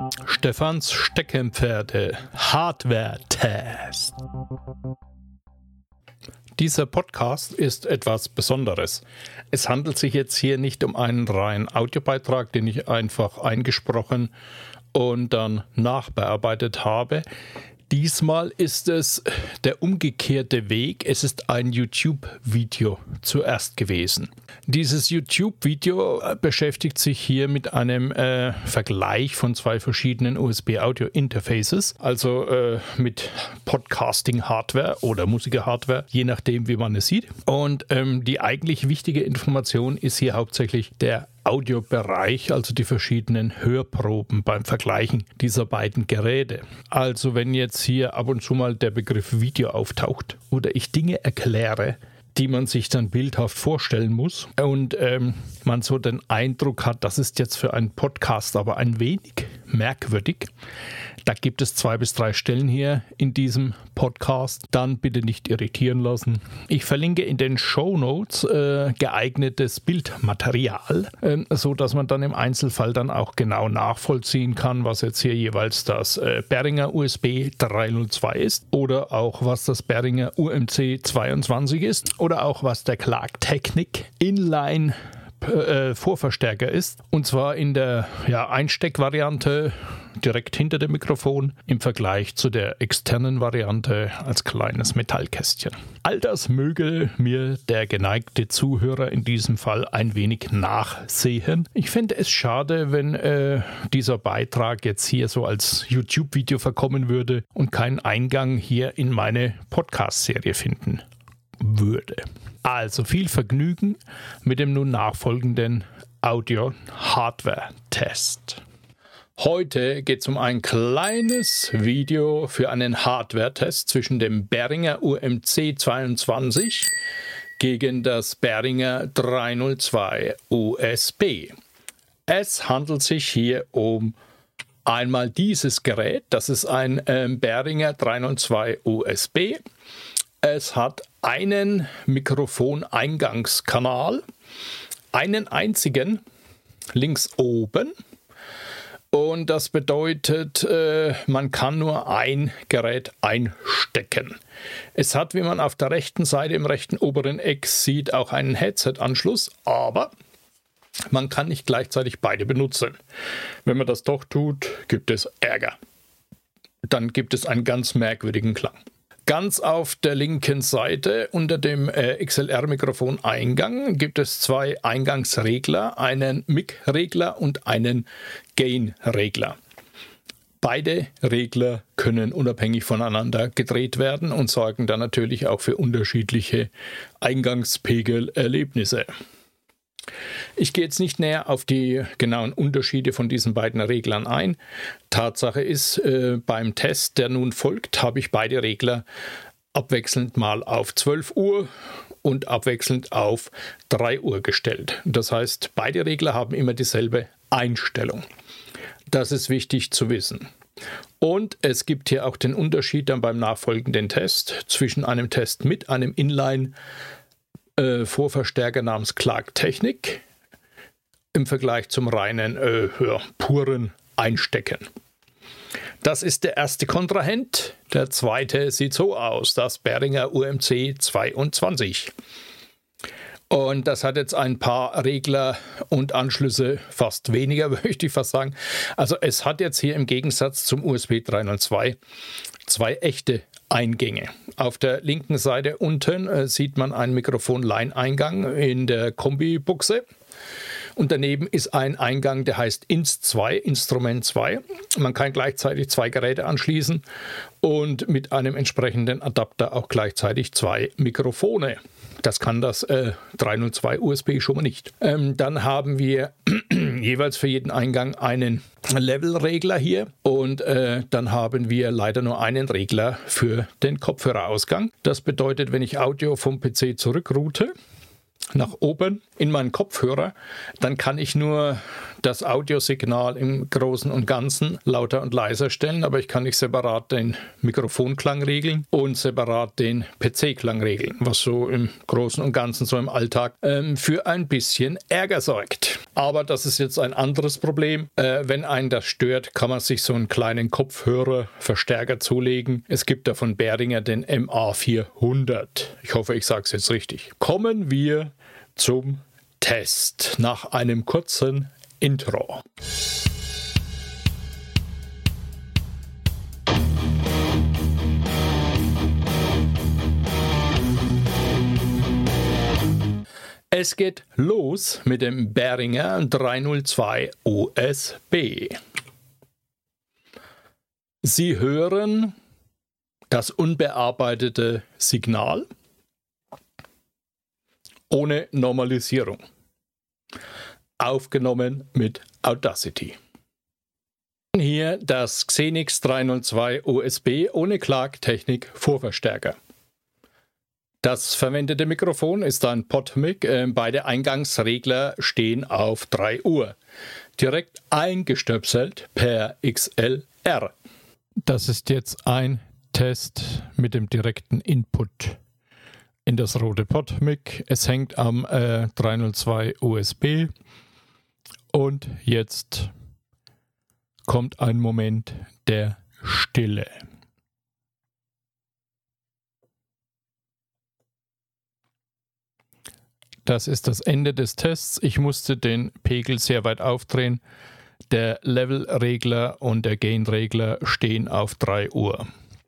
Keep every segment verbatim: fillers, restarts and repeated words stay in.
Stefans Steckenpferde Hardware-Test. Dieser Podcast ist etwas Besonderes. Es handelt sich jetzt hier nicht um einen reinen Audiobeitrag, den ich einfach eingesprochen und dann nachbearbeitet habe. Diesmal ist es der umgekehrte Weg. Es ist ein YouTube-Video zuerst gewesen. Dieses YouTube-Video beschäftigt sich hier mit einem äh, Vergleich von zwei verschiedenen U S B-Audio-Interfaces, also äh, mit Podcasting-Hardware oder Musiker-Hardware, je nachdem, wie man es sieht. Und ähm, die eigentlich wichtige Information ist hier hauptsächlich der Audiobereich, also die verschiedenen Hörproben beim Vergleichen dieser beiden Geräte. Also wenn jetzt hier ab und zu mal der Begriff Video auftaucht oder ich Dinge erkläre, die man sich dann bildhaft vorstellen muss und ähm, man so den Eindruck hat, das ist jetzt für einen Podcast aber ein wenig merkwürdig. Da gibt es zwei bis drei Stellen hier in diesem Podcast. Dann bitte nicht irritieren lassen. Ich verlinke in den Shownotes äh, geeignetes Bildmaterial, äh, so dass man dann im Einzelfall dann auch genau nachvollziehen kann, was jetzt hier jeweils das äh, Behringer U S B dreihundertzwei ist oder auch was das Behringer U M C zweiundzwanzig ist oder auch was der Clark Technic Inline Äh, Vorverstärker ist, und zwar in der ja, Einsteckvariante direkt hinter dem Mikrofon im Vergleich zu der externen Variante als kleines Metallkästchen. All das möge mir der geneigte Zuhörer in diesem Fall ein wenig nachsehen. Ich fände es schade, wenn äh, dieser Beitrag jetzt hier so als YouTube-Video verkommen würde und keinen Eingang hier in meine Podcast-Serie finden würde. Also viel Vergnügen mit dem nun nachfolgenden Audio-Hardware-Test. Heute geht es um ein kleines Video für einen Hardware-Test zwischen dem Behringer U M C zweiundzwanzig gegen das Behringer dreihundertzwei U S B. Es handelt sich hier um einmal dieses Gerät, das ist ein äh, Behringer dreihundertzwei U S B. Es hat einen Mikrofoneingangskanal, einen einzigen links oben, und das bedeutet, äh, man kann nur ein Gerät einstecken. Es hat, wie man auf der rechten Seite im rechten oberen Eck sieht, auch einen Headset-Anschluss, aber man kann nicht gleichzeitig beide benutzen. Wenn man das doch tut, gibt es Ärger. Dann gibt es einen ganz merkwürdigen Klang. Ganz auf der linken Seite unter dem äh, X L R-Mikrofon-Eingang gibt es zwei Eingangsregler, einen Mic-Regler und einen Gain-Regler. Beide Regler können unabhängig voneinander gedreht werden und sorgen dann natürlich auch für unterschiedliche Eingangspegelerlebnisse. Ich gehe jetzt nicht näher auf die genauen Unterschiede von diesen beiden Reglern ein. Tatsache ist, äh, beim Test, der nun folgt, habe ich beide Regler abwechselnd mal auf zwölf Uhr und abwechselnd auf drei Uhr gestellt. Das heißt, beide Regler haben immer dieselbe Einstellung. Das ist wichtig zu wissen. Und es gibt hier auch den Unterschied dann beim nachfolgenden Test zwischen einem Test mit einem Inline Vorverstärker namens Clark Technic im Vergleich zum reinen, äh, ja, puren Einstecken. Das ist der erste Kontrahent. Der zweite sieht so aus, das Behringer U M C zweiundzwanzig. Und das hat jetzt ein paar Regler und Anschlüsse, fast weniger, möchte ich fast sagen. Also es hat jetzt hier im Gegensatz zum U S B dreihundertzwei zwei echte Eingänge. Auf der linken Seite unten äh, sieht man einen Mikrofon-Line-Eingang in der Kombi-Buchse. Und daneben ist ein Eingang, der heißt I N S zwei, Instrument zwei. Man kann gleichzeitig zwei Geräte anschließen und mit einem entsprechenden Adapter auch gleichzeitig zwei Mikrofone. Das kann das äh, dreihundertzwei U S B schon mal nicht. Ähm, dann haben wir jeweils für jeden Eingang einen Levelregler hier und äh, dann haben wir leider nur einen Regler für den Kopfhörerausgang. Das bedeutet, wenn ich Audio vom P C zurückroute nach oben in meinen Kopfhörer, dann kann ich nur das Audiosignal im Großen und Ganzen lauter und leiser stellen, aber ich kann nicht separat den Mikrofonklang regeln und separat den P C-Klang regeln, was so im Großen und Ganzen so im Alltag ähm, für ein bisschen Ärger sorgt. Aber das ist jetzt ein anderes Problem. Äh, wenn einen das stört, kann man sich so einen kleinen Kopfhörerverstärker zulegen. Es gibt da von Behringer den M A vierhundert. Ich hoffe, ich sage es jetzt richtig. Kommen wir zum Test nach einem kurzen Intro. Es geht los mit dem Behringer dreihundertzwei U S B. Sie hören das unbearbeitete Signal ohne Normalisierung. Aufgenommen mit Audacity. Hier das Xenix dreihundertzwei U S B ohne Clark-Technik Vorverstärker. Das verwendete Mikrofon ist ein PodMic. Beide Eingangsregler stehen auf drei Uhr. Direkt eingestöpselt per X L R. Das ist jetzt ein Test mit dem direkten Input in das rote PodMic. Es hängt am äh, dreihundertzwei U S B und jetzt kommt ein Moment der Stille. Das ist das Ende des Tests. Ich musste den Pegel sehr weit aufdrehen. Der Levelregler und der Gainregler stehen auf drei Uhr.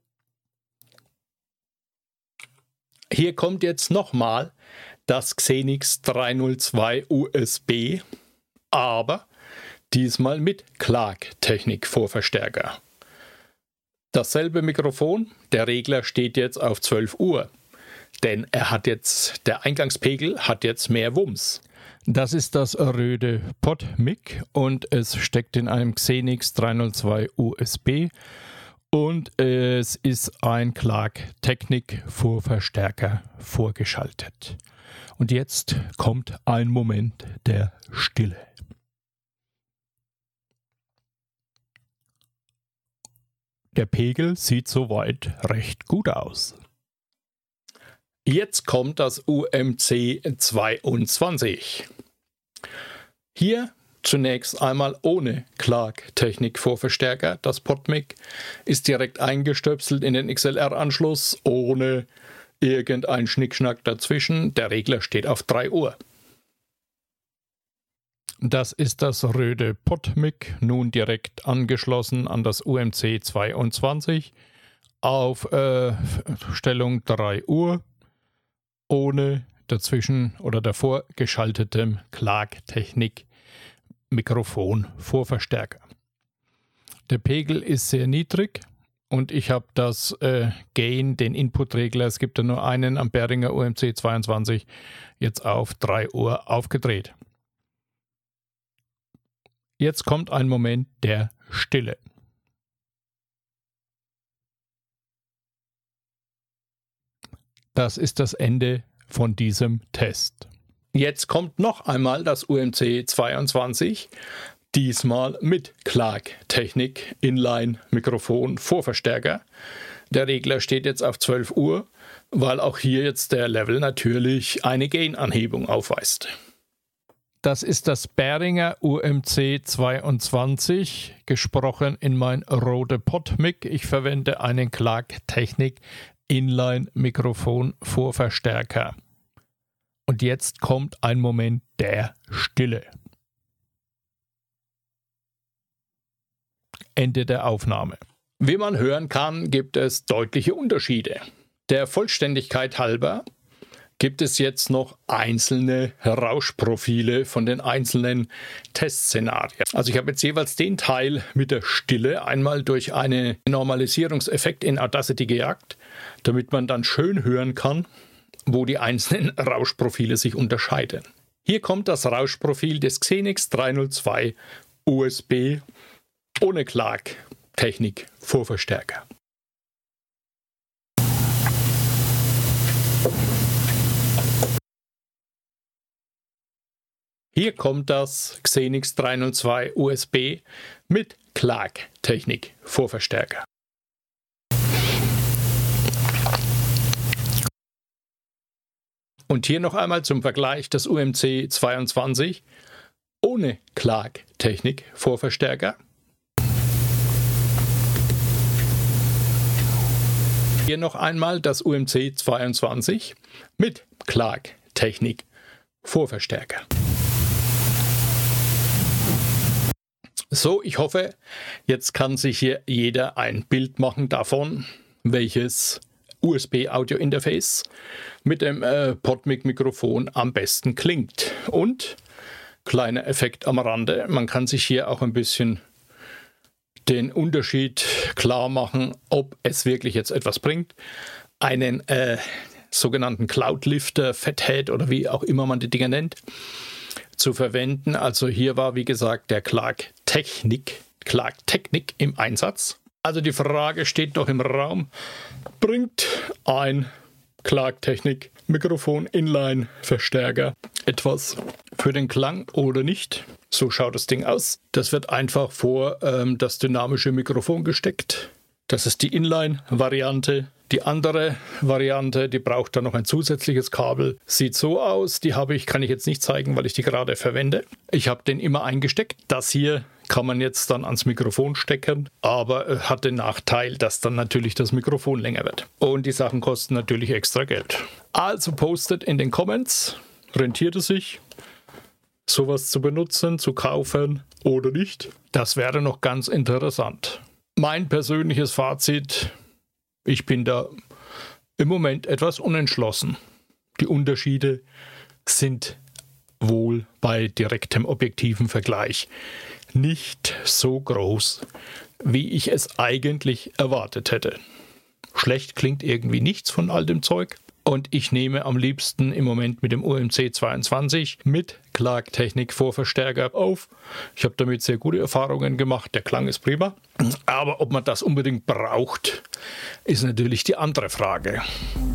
Hier kommt jetzt nochmal das Xenix dreihundertzwei U S B, aber diesmal mit Clark-Technik Vorverstärker. Dasselbe Mikrofon, der Regler steht jetzt auf zwölf Uhr. Denn er hat jetzt, der Eingangspegel hat jetzt mehr Wumms. Das ist das röde PodMic und es steckt in einem Xenix dreihundertzwei U S B und es ist ein Clark-Technik Vorverstärker vorgeschaltet. Und jetzt kommt ein Moment der Stille. Der Pegel sieht soweit recht gut aus. Jetzt kommt das U M C zweiundzwanzig. Hier zunächst einmal ohne Clark-Technik Vorverstärker. Das PodMic ist direkt eingestöpselt in den X L R-Anschluss, ohne irgendein Schnickschnack dazwischen. Der Regler steht auf drei Uhr. Das ist das röde PodMic, nun direkt angeschlossen an das U M C zweiundzwanzig auf äh, Stellung drei Uhr. Ohne dazwischen oder davor geschaltetem Clark-Technik Mikrofon Vorverstärker. Der Pegel ist sehr niedrig und ich habe das äh, Gain, den Inputregler, es gibt ja nur einen am Behringer U M C zweiundzwanzig, jetzt auf drei Uhr aufgedreht. Jetzt kommt ein Moment der Stille. Das ist das Ende von diesem Test. Jetzt kommt noch einmal das U M C zweiundzwanzig, diesmal mit Clark-Technik Inline-Mikrofon Vorverstärker. Der Regler steht jetzt auf zwölf Uhr, weil auch hier jetzt der Level natürlich eine Gain-Anhebung aufweist. Das ist das Behringer U M C zweiundzwanzig, gesprochen in mein Rode PodMic. Ich verwende einen Clark-Technik Inline-Mikrofon Vorverstärker. Und jetzt kommt ein Moment der Stille. Ende der Aufnahme. Wie man hören kann, gibt es deutliche Unterschiede. Der Vollständigkeit halber gibt es jetzt noch einzelne Rauschprofile von den einzelnen Testszenarien. Also ich habe jetzt jeweils den Teil mit der Stille einmal durch einen Normalisierungseffekt in Audacity gejagt, damit man dann schön hören kann, wo die einzelnen Rauschprofile sich unterscheiden. Hier kommt das Rauschprofil des Xenix dreihundertzwei U S B ohne Clark-Technik Vorverstärker. Hier kommt das Xenix dreihundertzwei U S B mit Clark-Technik Vorverstärker. Und hier noch einmal zum Vergleich das U M C zweiundzwanzig ohne Clark-Technik Vorverstärker. Hier noch einmal das U M C zweiundzwanzig mit Clark-Technik Vorverstärker. So, ich hoffe, jetzt kann sich hier jeder ein Bild machen davon, welches U S B-Audio-Interface mit dem äh, PodMic-Mikrofon am besten klingt. Und kleiner Effekt am Rande, man kann sich hier auch ein bisschen den Unterschied klar machen, ob es wirklich jetzt etwas bringt, einen äh, sogenannten Cloud-Lifter, Fathead oder wie auch immer man die Dinger nennt, zu verwenden. Also hier war, wie gesagt, der Clark-Technik, Clark-Technik im Einsatz. Also die Frage steht doch im Raum, bringt ein Clark-Technik Mikrofon Inline Verstärker etwas für den Klang oder nicht? So schaut das Ding aus. Das wird einfach vor ähm, das dynamische Mikrofon gesteckt. Das ist die Inline-Variante. Die andere Variante, die braucht dann noch ein zusätzliches Kabel. Sieht so aus, die habe ich, kann ich jetzt nicht zeigen, weil ich die gerade verwende. Ich habe den immer eingesteckt. Das hier kann man jetzt dann ans Mikrofon stecken, aber hat den Nachteil, dass dann natürlich das Mikrofon länger wird. Und die Sachen kosten natürlich extra Geld. Also postet in den Comments, rentiert es sich, sowas zu benutzen, zu kaufen oder nicht? Das wäre noch ganz interessant. Mein persönliches Fazit: Ich bin da im Moment etwas unentschlossen. Die Unterschiede sind wohl bei direktem objektiven Vergleich nicht so groß, wie ich es eigentlich erwartet hätte. Schlecht klingt irgendwie nichts von all dem Zeug. Und ich nehme am liebsten im Moment mit dem U M C zweiundzwanzig mit Clark-Technik Vorverstärker auf. Ich habe damit sehr gute Erfahrungen gemacht. Der Klang ist prima. Aber ob man das unbedingt braucht, ist natürlich die andere Frage.